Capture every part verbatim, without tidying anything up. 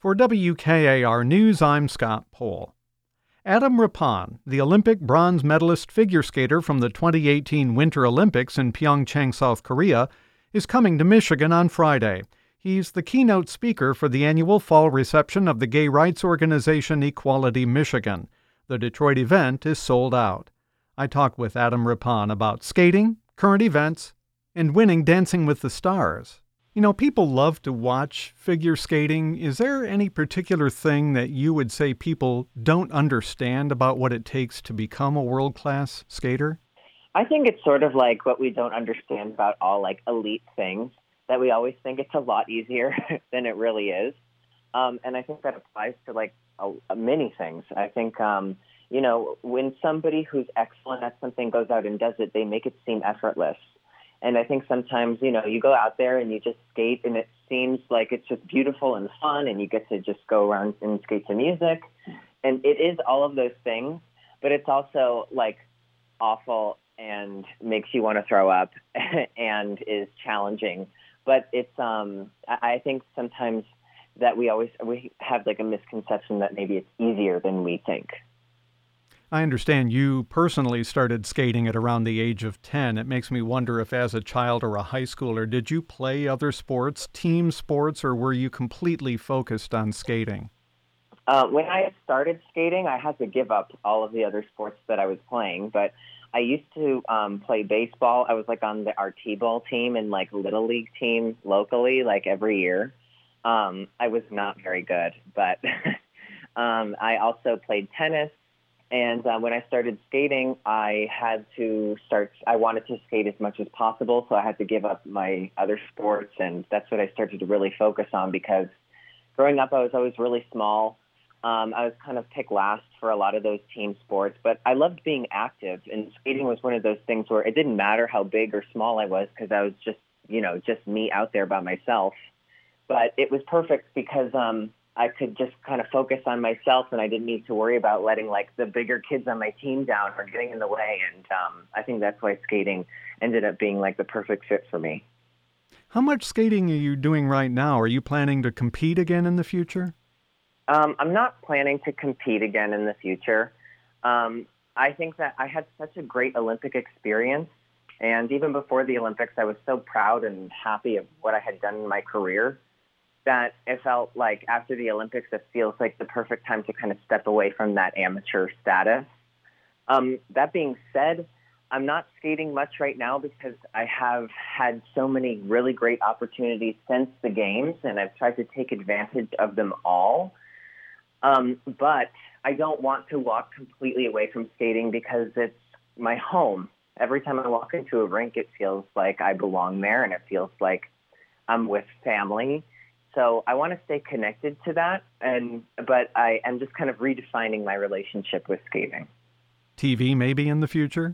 For W K A R News, I'm Scott Pohl. Adam Rippon, the Olympic bronze medalist figure skater from the twenty eighteen Winter Olympics in Pyeongchang, South Korea, is coming to Michigan on Friday. He's the keynote speaker for the annual fall reception of the gay rights organization Equality Michigan. The Detroit event is sold out. I talked with Adam Rippon about skating, current events, and winning Dancing with the Stars. You know, people love to watch figure skating. Is there any particular thing that you would say people don't understand about what it takes to become a world-class skater? I think it's sort of like what we don't understand about all like elite things, that we always think it's a lot easier than it really is. Um, and I think that applies to like a, a many things. I think, um, you know, when somebody who's excellent at something goes out and does it, they make it seem effortless. And I think sometimes, you know, you go out there and you just skate and it seems like it's just beautiful and fun and you get to just go around and skate to music. And it is all of those things, but it's also like awful and makes you want to throw up and is challenging. But it's, um, I think sometimes that we always, we have like a misconception that maybe it's easier than we think. I understand you personally started skating at around the age of ten. It makes me wonder if as a child or a high schooler, did you play other sports, team sports, or were you completely focused on skating? Uh, when I started skating, I had to give up all of the other sports that I was playing, but I used to um, play baseball. I was like on the our T-ball team and like Little League team locally, like every year. Um, I was not very good, but um, I also played tennis. And uh, when I started skating, I had to start, I wanted to skate as much as possible, so I had to give up my other sports, and that's what I started to really focus on because growing up, I was always really small. Um, I was kind of picked last for a lot of those team sports, but I loved being active, and skating was one of those things where it didn't matter how big or small I was because I was just, you know, just me out there by myself. But it was perfect because um, I could just kind of focus on myself and I didn't need to worry about letting like the bigger kids on my team down or getting in the way. And um, I think that's why skating ended up being like the perfect fit for me. How much skating are you doing right now? Are you planning to compete again in the future? Um, I'm not planning to compete again in the future. Um, I think that I had such a great Olympic experience. And even before the Olympics, I was so proud and happy of what I had done in my career that it felt like after the Olympics, it feels like the perfect time to kind of step away from that amateur status. Um, that being said, I'm not skating much right now because I have had so many really great opportunities since the games, and I've tried to take advantage of them all. Um, but I don't want to walk completely away from skating because it's my home. Every time I walk into a rink, it feels like I belong there, and it feels like I'm with family. So I want to stay connected to that, and but I am just kind of redefining my relationship with skating. T V maybe in the future?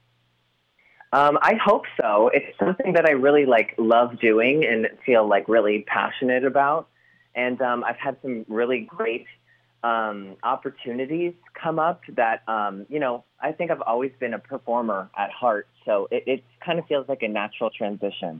Um, I hope so. It's something that I really like love doing and feel like really passionate about. And um, I've had some really great um, opportunities come up that, um, you know, I think I've always been a performer at heart. So it, it kind of feels like a natural transition.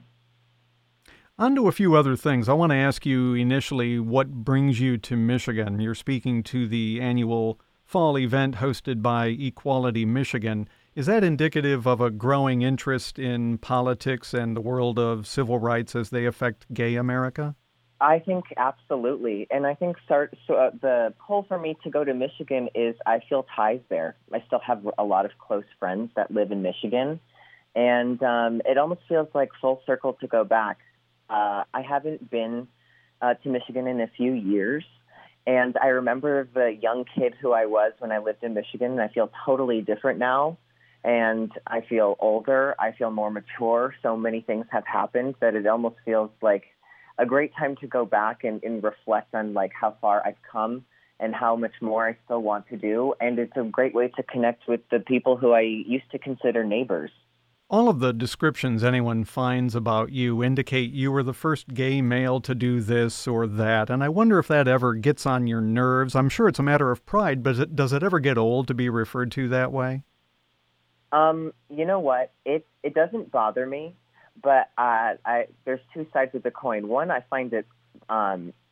On to a few other things. I want to ask you initially what brings you to Michigan. You're speaking to the annual fall event hosted by Equality Michigan. Is that indicative of a growing interest in politics and the world of civil rights as they affect gay America? I think absolutely. And I think start, so, uh, the pull for me to go to Michigan is I feel ties there. I still have a lot of close friends that live in Michigan. And um, it almost feels like full circle to go back. Uh, I haven't been uh, to Michigan in a few years, and I remember the young kid who I was when I lived in Michigan, and I feel totally different now, and I feel older, I feel more mature. So many things have happened that it almost feels like a great time to go back and, and reflect on like how far I've come and how much more I still want to do, and it's a great way to connect with the people who I used to consider neighbors. All of the descriptions anyone finds about you indicate you were the first gay male to do this or that, and I wonder if that ever gets on your nerves. I'm sure it's a matter of pride, but does it, does it ever get old to be referred to that way? Um, you know what? It it doesn't bother me, but uh, I there's two sides of the coin. One, I find it um,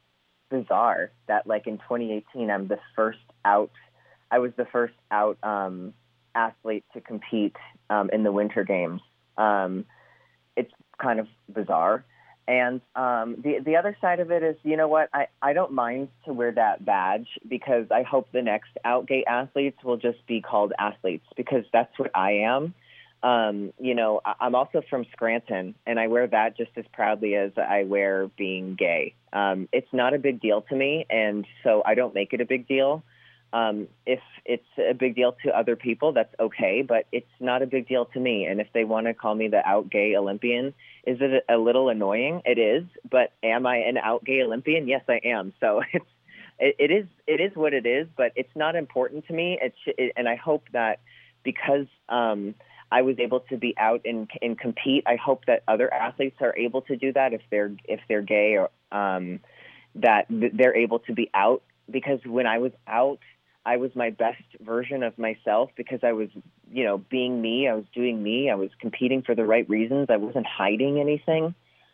bizarre that like in twenty eighteen, I'm the first out, I was the first out um, athlete to compete um, in the Winter Games. Um, it's kind of bizarre. And um, the the other side of it is, you know what, I, I don't mind to wear that badge because I hope the next out gay athletes will just be called athletes because that's what I am. Um, you know, I, I'm also from Scranton, and I wear that just as proudly as I wear being gay. Um, it's not a big deal to me, and so I don't make it a big deal. Um, if it's a big deal to other people, that's okay, but it's not a big deal to me. And if they want to call me the out gay Olympian, is it a little annoying? It is, but am I an out gay Olympian? Yes, I am. So it's, it, it is, it is what it is, but it's not important to me. It's, it, and I hope that because, um, I was able to be out and, and compete, I hope that other athletes are able to do that if they're, if they're gay or, um, that they're able to be out, because when I was out, I was my best version of myself because I was, you know, being me. I was doing me. I was competing for the right reasons. I wasn't hiding anything.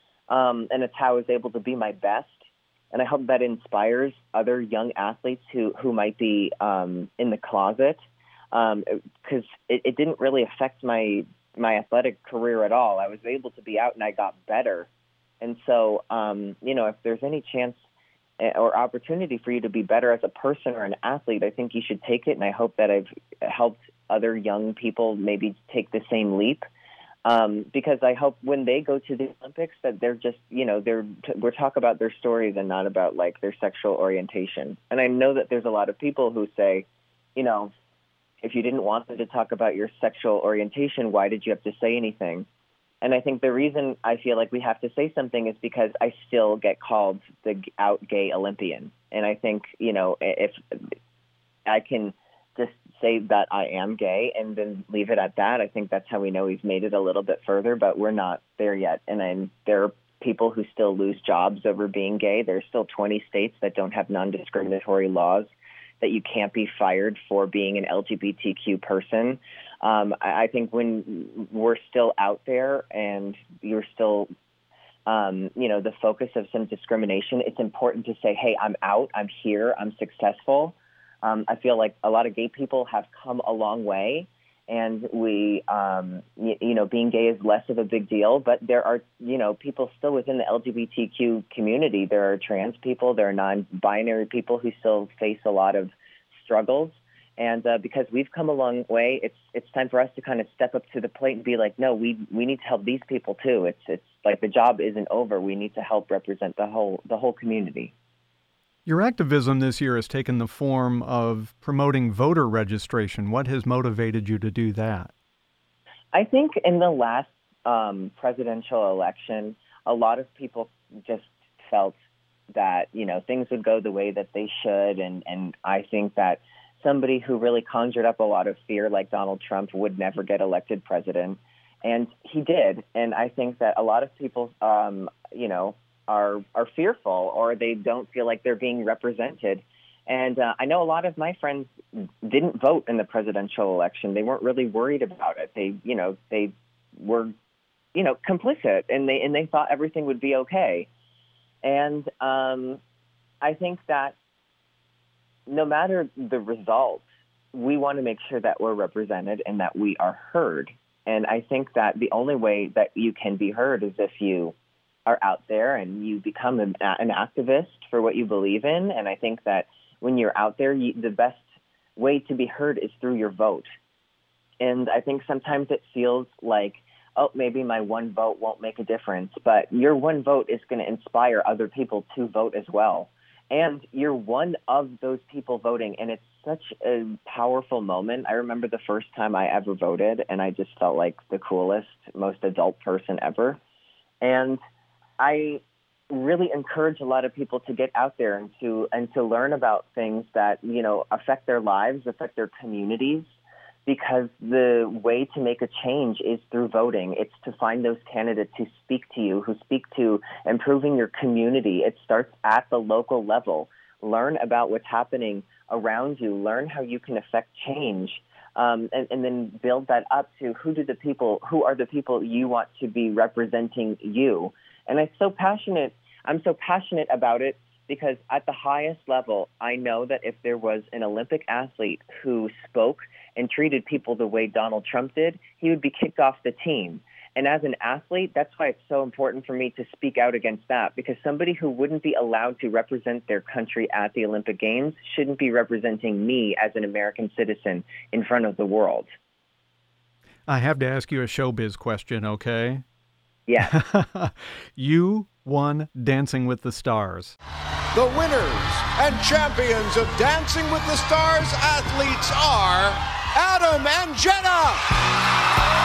Um, and it's how I was able to be my best. And I hope that inspires other young athletes who, who might be um, in the closet because um, it, it didn't really affect my, my athletic career at all. I was able to be out and I got better. And so, um, you know, if there's any chance or opportunity for you to be better as a person or an athlete, I think you should take it. And I hope that I've helped other young people maybe take the same leap. Um, because I hope when they go to the Olympics that they're just, you know, they're, we're talking about their stories and not about like their sexual orientation. And I know that there's a lot of people who say, you know, if you didn't want them to talk about your sexual orientation, why did you have to say anything? And I think the reason I feel like we have to say something is because I still get called the out gay Olympian. And I think, you know, if I can just say that I am gay and then leave it at that, I think that's how we know we've made it a little bit further, but we're not there yet. And then there are people who still lose jobs over being gay. There's still twenty states that don't have non-discriminatory laws that you can't be fired for being an L G B T Q person. Um, I, I think when we're still out there and you're still, um, you know, the focus of some discrimination, it's important to say, hey, I'm out, I'm here, I'm successful. Um, I feel like a lot of gay people have come a long way, and we, um, you, you know, being gay is less of a big deal, but there are, you know, people still within the L G B T Q community. There are trans people, there are non-binary people who still face a lot of struggles. And uh, because we've come a long way, it's it's time for us to kind of step up to the plate and be like, no, we we need to help these people too. It's it's like the job isn't over. We need to help represent the whole the whole community. Your activism this year has taken the form of promoting voter registration. What has motivated you to do that? I think in the last um, presidential election, a lot of people just felt that, you know, things would go the way that they should. And, and I think that somebody who really conjured up a lot of fear like Donald Trump would never get elected president. And he did. And I think that a lot of people, um, you know, are are fearful or they don't feel like they're being represented. And uh, I know a lot of my friends didn't vote in the presidential election. They weren't really worried about it. They, you know, they were, you know, complicit and they and they thought everything would be okay. And um, I think that no matter the result, we want to make sure that we're represented and that we are heard. And I think that the only way that you can be heard is if you are out there and you become an, an activist for what you believe in. And I think that when you're out there, you, the best way to be heard is through your vote. And I think sometimes it feels like, oh, maybe my one vote won't make a difference, but your one vote is going to inspire other people to vote as well. And you're one of those people voting, and it's such a powerful moment. I remember the first time I ever voted, and I just felt like the coolest, most adult person ever. And I really encourage a lot of people to get out there and to and to learn about things that, you know, affect their lives, affect their communities, because the way to make a change is through voting. It's to find those candidates who speak to you, who speak to improving your community. It starts at the local level. Learn about what's happening around you. Learn how you can affect change. Um, and, and then build that up to who do the people, who are the people you want to be representing you. And I'm so passionate. I'm so passionate about it because at the highest level, I know that if there was an Olympic athlete who spoke and treated people the way Donald Trump did, he would be kicked off the team. And as an athlete, that's why it's so important for me to speak out against that, because somebody who wouldn't be allowed to represent their country at the Olympic Games shouldn't be representing me as an American citizen in front of the world. I have to ask you a showbiz question, okay? Yeah. You won Dancing with the Stars. The winners and champions of Dancing with the Stars athletes are Adam and Jenna.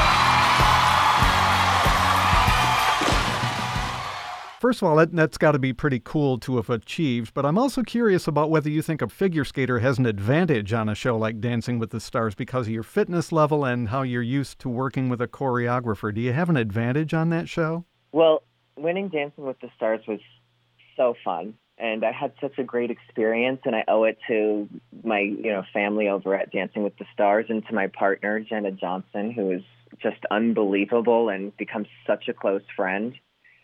First of all, that, that's got to be pretty cool to have achieved, but I'm also curious about whether you think a figure skater has an advantage on a show like Dancing with the Stars because of your fitness level and how you're used to working with a choreographer. Do you have an advantage on that show? Well, winning Dancing with the Stars was so fun, and I had such a great experience, and I owe it to my you know family over at Dancing with the Stars and to my partner, Jenna Johnson, who is just unbelievable and become such a close friend.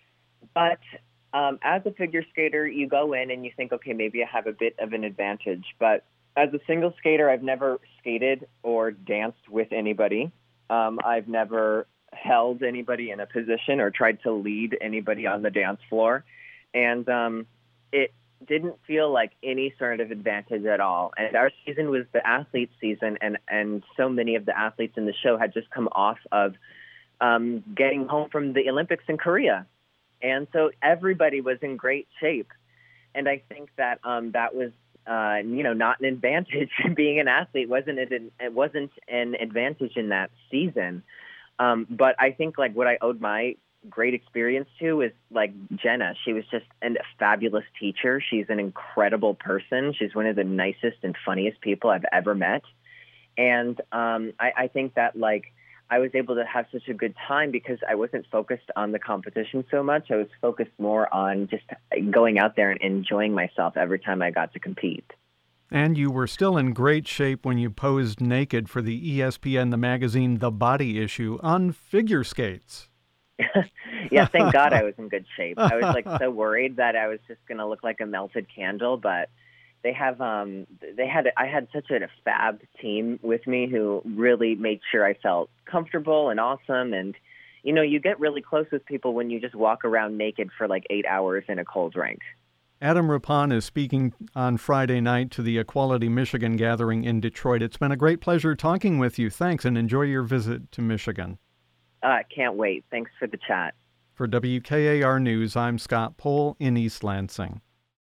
But um, as a figure skater, you go in and you think, okay, maybe I have a bit of an advantage. But as a single skater, I've never skated or danced with anybody. Um, I've never held anybody in a position or tried to lead anybody on the dance floor. And um, it didn't feel like any sort of advantage at all. And our season was the athlete season, and, and so many of the athletes in the show had just come off of um, getting home from the Olympics in Korea. And so everybody was in great shape. And I think that um, that was, uh, you know, not an advantage. Being an athlete wasn't it, it wasn't an advantage in that season. Um, but I think like what I owed my great experience to is like Jenna. She was just a fabulous teacher. She's an incredible person. She's one of the nicest and funniest people I've ever met. And um, I, I think that like, I was able to have such a good time because I wasn't focused on the competition so much. I was focused more on just going out there and enjoying myself every time I got to compete. And you were still in great shape when you posed naked for the E S P N The Magazine The Body issue on figure skates. Yeah, thank God I was in good shape. I was like so worried that I was just going to look like a melted candle, but They have, um, they had, I had such a fab team with me who really made sure I felt comfortable and awesome. And, you know, you get really close with people when you just walk around naked for like eight hours in a cold drink. Adam Rippon is speaking on Friday night to the Equality Michigan gathering in Detroit. It's been a great pleasure talking with you. Thanks, and enjoy your visit to Michigan. Uh, can't wait. Thanks for the chat. For W K A R News, I'm Scott Pohl in East Lansing.